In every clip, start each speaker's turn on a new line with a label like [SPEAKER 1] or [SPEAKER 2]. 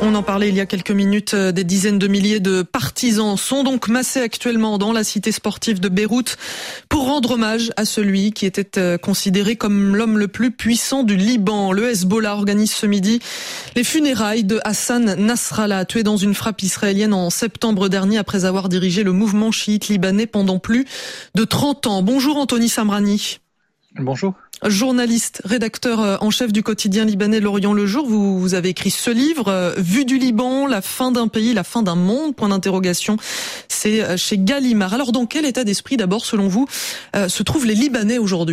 [SPEAKER 1] On en parlait il y a quelques minutes, des dizaines de milliers de partisans sont donc massés actuellement dans la cité sportive de Beyrouth pour rendre hommage à celui qui était considéré comme l'homme le plus puissant du Liban. Le Hezbollah organise ce midi les funérailles de Hassan Nasrallah, tué dans une frappe israélienne en septembre dernier après avoir dirigé le mouvement chiite libanais pendant plus de 30 ans. Bonjour Anthony Samrani.
[SPEAKER 2] Bonjour.
[SPEAKER 1] Journaliste, rédacteur en chef du quotidien libanais L'Orient le Jour, vous avez écrit ce livre, Vue du Liban, la fin d'un pays, la fin d'un monde, point d'interrogation. C'est chez Gallimard. Alors dans quel état d'esprit d'abord, selon vous, se trouvent les Libanais aujourd'hui ?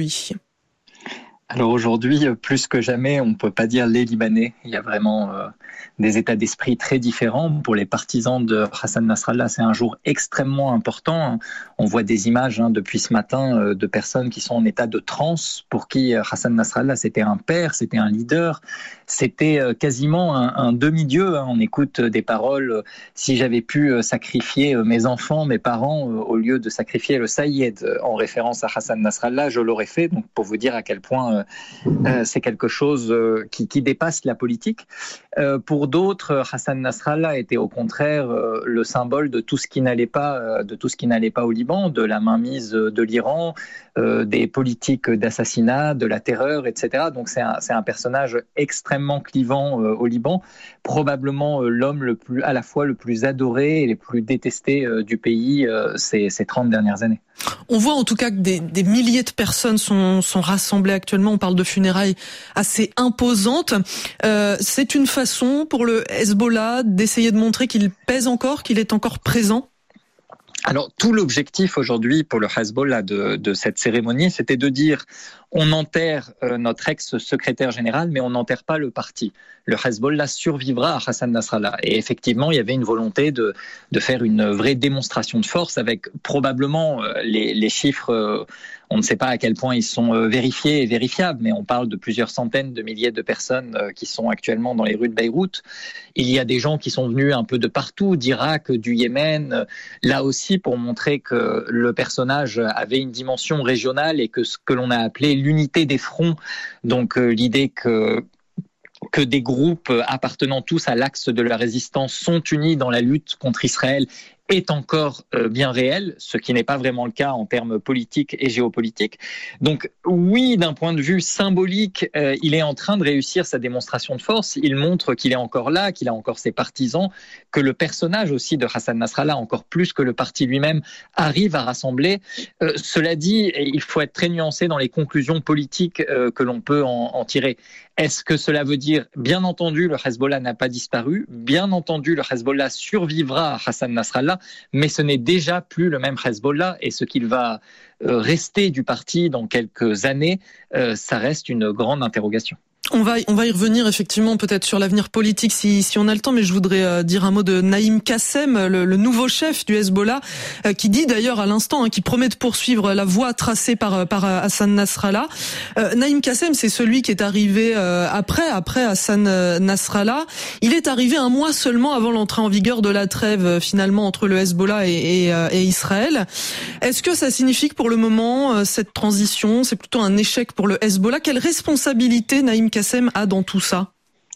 [SPEAKER 2] Alors aujourd'hui, plus que jamais, on ne peut pas dire les Libanais. Il y a vraiment des états d'esprit très différents. Pour les partisans de Hassan Nasrallah, c'est un jour extrêmement important. On voit des images depuis ce matin de personnes qui sont en état de transe, pour qui Hassan Nasrallah, c'était un père, c'était un leader, c'était quasiment un demi-dieu. On écoute des paroles « si j'avais pu sacrifier mes enfants, mes parents, au lieu de sacrifier le Saïed » en référence à Hassan Nasrallah, je l'aurais fait. Donc pour vous dire à quel point c'est quelque chose qui dépasse la politique. Pour d'autres, Hassan Nasrallah était au contraire le symbole de tout ce qui n'allait pas, au Liban, de la mainmise de l'Iran, des politiques d'assassinat, de la terreur, etc. Donc c'est un personnage extrêmement clivant au Liban, probablement l'homme à la fois le plus adoré et le plus détesté du pays ces 30 dernières années.
[SPEAKER 1] On voit en tout cas que des milliers de personnes sont rassemblées actuellement. On parle de funérailles assez imposantes. C'est une façon pour le Hezbollah d'essayer de montrer qu'il pèse encore, qu'il est encore présent ?
[SPEAKER 2] Alors, tout l'objectif aujourd'hui pour le Hezbollah de cette cérémonie, c'était de dire on enterre notre ex-secrétaire général, mais on n'enterre pas le parti. Le Hezbollah survivra à Hassan Nasrallah. Et effectivement, il y avait une volonté de faire une vraie démonstration de force avec probablement les chiffres. On ne sait pas à quel point ils sont vérifiés et vérifiables, mais on parle de plusieurs centaines de milliers de personnes qui sont actuellement dans les rues de Beyrouth. Il y a des gens qui sont venus un peu de partout, d'Irak, du Yémen, là aussi pour montrer que le personnage avait une dimension régionale et que ce que l'on a appelé l'unité des fronts, donc l'idée que des groupes appartenant tous à l'axe de la résistance sont unis dans la lutte contre Israël est encore bien réel, ce qui n'est pas vraiment le cas en termes politiques et géopolitiques. Donc oui, d'un point de vue symbolique, il est en train de réussir sa démonstration de force. Il montre qu'il est encore là, qu'il a encore ses partisans, que le personnage aussi de Hassan Nasrallah, encore plus que le parti lui-même, arrive à rassembler. Cela dit, il faut être très nuancé dans les conclusions politiques que l'on peut en tirer. Est-ce que cela veut dire, bien entendu, le Hezbollah n'a pas disparu, bien entendu, le Hezbollah survivra à Hassan Nasrallah, mais ce n'est déjà plus le même Hezbollah, et ce qu'il va rester du parti dans quelques années, ça reste une grande interrogation.
[SPEAKER 1] On va y revenir effectivement peut-être sur l'avenir politique si on a le temps, mais je voudrais dire un mot de Naïm Kassem, le nouveau chef du Hezbollah, qui dit d'ailleurs à l'instant qui promet de poursuivre la voie tracée par Hassan Nasrallah. Naïm Kassem, c'est celui qui est arrivé après Hassan Nasrallah. Il est arrivé un mois seulement avant l'entrée en vigueur de la trêve finalement entre le Hezbollah et Israël. Est-ce que ça signifie que pour le moment cette transition, c'est plutôt un échec pour le Hezbollah ? Quelle responsabilité Naïm Kassem a dans tout ça ?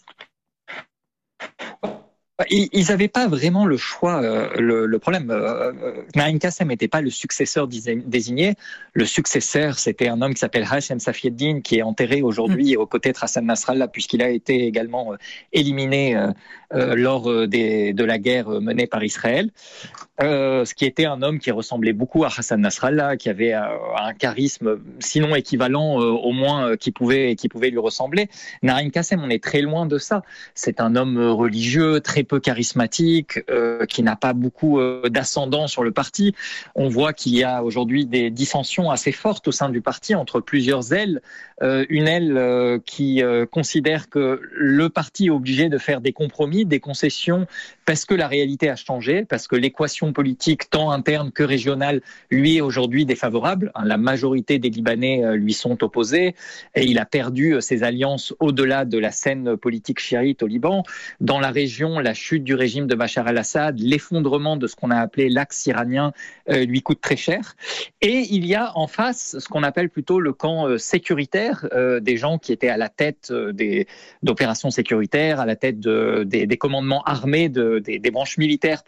[SPEAKER 2] Ils n'avaient pas vraiment le choix. Le problème, Naïm Kassem n'était pas le successeur désigné. Le successeur, c'était un homme qui s'appelle Hachem Safieddine, qui est enterré aujourd'hui aux côtés de Hassan Nasrallah, puisqu'il a été également éliminé lors de la guerre menée par Israël. Ce qui était un homme qui ressemblait beaucoup à Hassan Nasrallah, qui avait un charisme, sinon équivalent, au moins qui pouvait lui ressembler. Naïm Kassem, on est très loin de ça. C'est un homme religieux, très peu charismatique, qui n'a pas beaucoup d'ascendant sur le parti. On voit qu'il y a aujourd'hui des dissensions assez fortes au sein du parti entre plusieurs ailes. Une aile qui considère que le parti est obligé de faire des compromis, des concessions parce que la réalité a changé, parce que l'équation politique tant interne que régionale lui est aujourd'hui défavorable. La majorité des Libanais lui sont opposés et il a perdu ses alliances au-delà de la scène politique chiite au Liban. Dans la région, la chute du régime de Bachar al-Assad, l'effondrement de ce qu'on a appelé l'axe iranien lui coûte très cher. Et il y a en face ce qu'on appelle plutôt le camp sécuritaire, des gens qui étaient à la tête d'opérations sécuritaires, à la tête des commandements armés, des branches militaires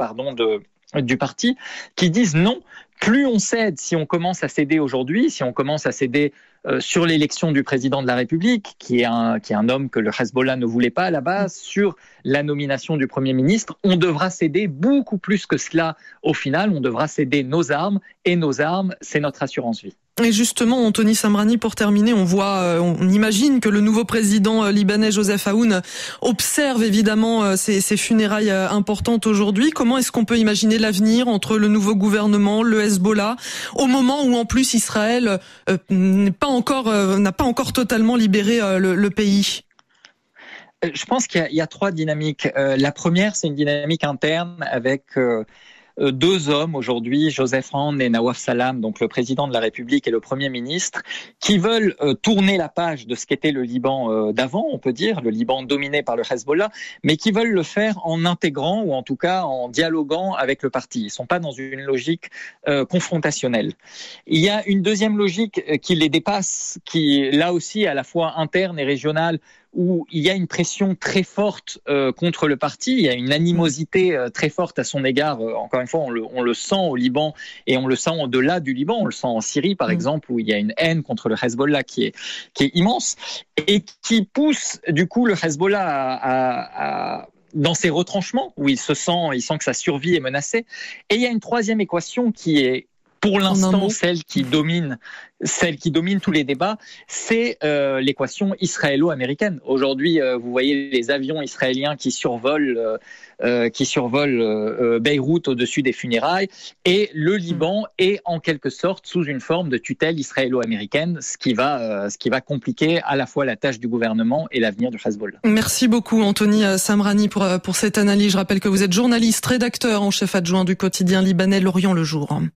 [SPEAKER 2] du parti, qui disent non, plus on cède, si on commence à céder aujourd'hui, si on commence à céder sur l'élection du président de la République, qui est un homme que le Hezbollah ne voulait pas à la base, sur la nomination du Premier ministre, on devra céder beaucoup plus que cela. Au final, on devra céder nos armes, et nos armes, c'est notre assurance vie.
[SPEAKER 1] Et justement, Anthony Samrani, pour terminer, on imagine que le nouveau président libanais Joseph Aoun observe évidemment ces funérailles importantes aujourd'hui. Comment est-ce qu'on peut imaginer l'avenir entre le nouveau gouvernement, le Hezbollah, au moment où en plus Israël n'a pas encore totalement libéré le pays?
[SPEAKER 2] Je pense qu'il y a trois dynamiques. La première, c'est une dynamique interne avec deux hommes aujourd'hui, Joseph Aoun et Nawaf Salam, donc le président de la République et le Premier ministre, qui veulent tourner la page de ce qu'était le Liban d'avant, on peut dire, le Liban dominé par le Hezbollah, mais qui veulent le faire en intégrant ou en tout cas en dialoguant avec le parti. Ils ne sont pas dans une logique confrontationnelle. Il y a une deuxième logique qui les dépasse, qui là aussi à la fois interne et régionale, où il y a une pression très forte contre le parti, il y a une animosité très forte à son égard. Encore une fois, on le sent au Liban et on le sent au-delà du Liban. On le sent en Syrie, par exemple, où il y a une haine contre le Hezbollah qui est immense et qui pousse du coup le Hezbollah dans ses retranchements, où il sent que sa survie est menacée. Et il y a une troisième équation qui est pour l'instant celle qui domine tous les débats, c'est l'équation israélo-américaine. Aujourd'hui, vous voyez les avions israéliens qui survolent Beyrouth au-dessus des funérailles, et le Liban est en quelque sorte sous une forme de tutelle israélo-américaine, ce qui va compliquer à la fois la tâche du gouvernement et l'avenir du Hezbollah.
[SPEAKER 1] Merci beaucoup Anthony Samrani pour cette analyse. Je rappelle que vous êtes journaliste, rédacteur en chef adjoint du quotidien libanais L'Orient le Jour.